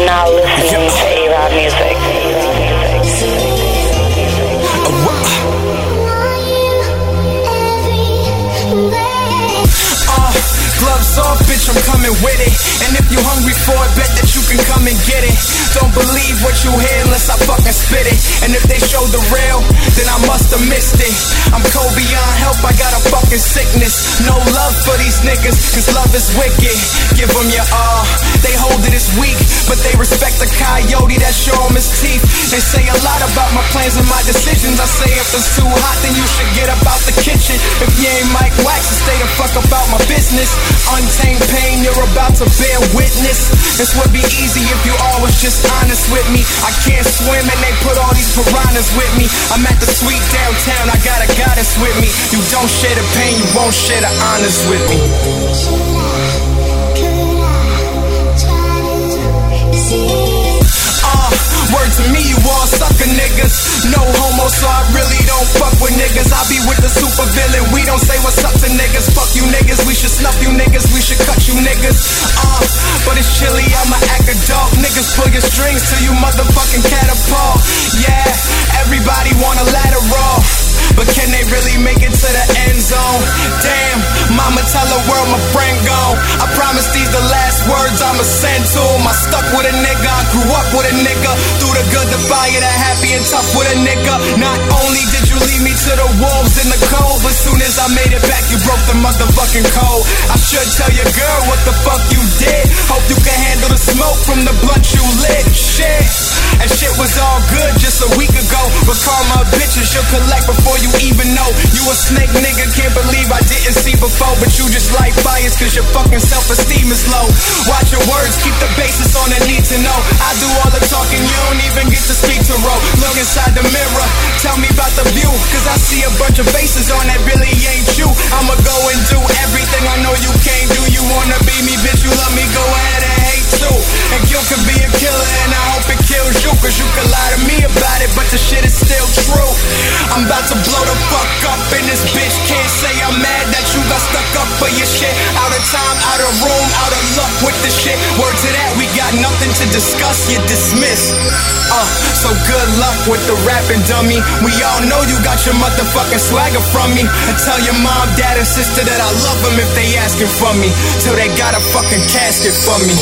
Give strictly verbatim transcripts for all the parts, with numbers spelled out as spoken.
You're now listening to A-Rod Music. Uh, gloves off, bitch, I'm coming with it. And if you hungry for it, bet that you can come and get it. Don't believe what you hear unless I fucking spit it. And if they show the real, then I must have missed it. I'm cold beyond help, I got a fucking sickness. No love for these niggas, cause love is wicked. Give them your all, they hold it as weak, but they respect the coyote that show him his teeth. They say a lot about my plans and my decisions. I say if it's too hot, then you should get up out the kitchen. If you ain't Mike Wax, then stay the fuck about my business. Untamed pain, you're about to bear witness. This would be easy if you all was just honest with me. I can't swim and they put all these piranhas with me. I'm at the suite downtown, I got a goddess with me. You don't share the pain, you won't share the honors with me. Uh, word to me, you all sucker niggas. No homo, so I really don't fuck with niggas. I be with the super villain, we don't say what's up to niggas. Fuck you niggas, we should snuff you niggas, we should cut you niggas. Uh, but it's chilly, I'ma act a dog. Niggas pull your strings till you motherfucking catapult. Yeah, everybody want a ladder roll, but can they really make it to the end zone? Damn, mama tell the world my friend gone. I promise these the last words I'ma send to him. I stuck with a nigga, I grew up with a nigga. Through the good, the fire, the happy and tough with a nigga. Not only did you leave me to the wolves in the cold, but soon as I made it back, you broke the motherfucking code. I should tell your girl what the fuck you did. Hope you can handle the smoke from the blunt you lit. Shit, and shit was all good just a week ago, but karma bitches you'll collect before you even know. You a snake nigga, can't believe I didn't see before, but you just like bias cause your fucking self-esteem is low. Watch your words, keep the basis on the need to know. I do all the talking, you don't even get to speak to roll. Look inside the mirror, tell me about the view, cause I see a bunch of faces on that really ain't you. I'ma go and do everything I know you can't do. You wanna be me, bitch, you love me, go ahead and hate too. And guilt could be a killer and I hope it kills you, cause you can lie to me about it, but the shit is still true. I'm about to blow the fuck up in this bitch. Can't say I'm mad that you got stuck up for your shit. Out of time, out of room, out of luck with the shit. Word to that, we got nothing to discuss, you're dismissed. Uh, so good luck with the rapping, dummy. We all know you got your motherfucking swagger from me. And tell your mom, dad, and sister that I love them if they asking for me, till they got a fucking casket for me.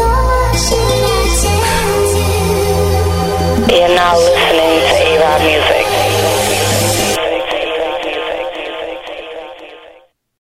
You're now listening to A-Rod Music.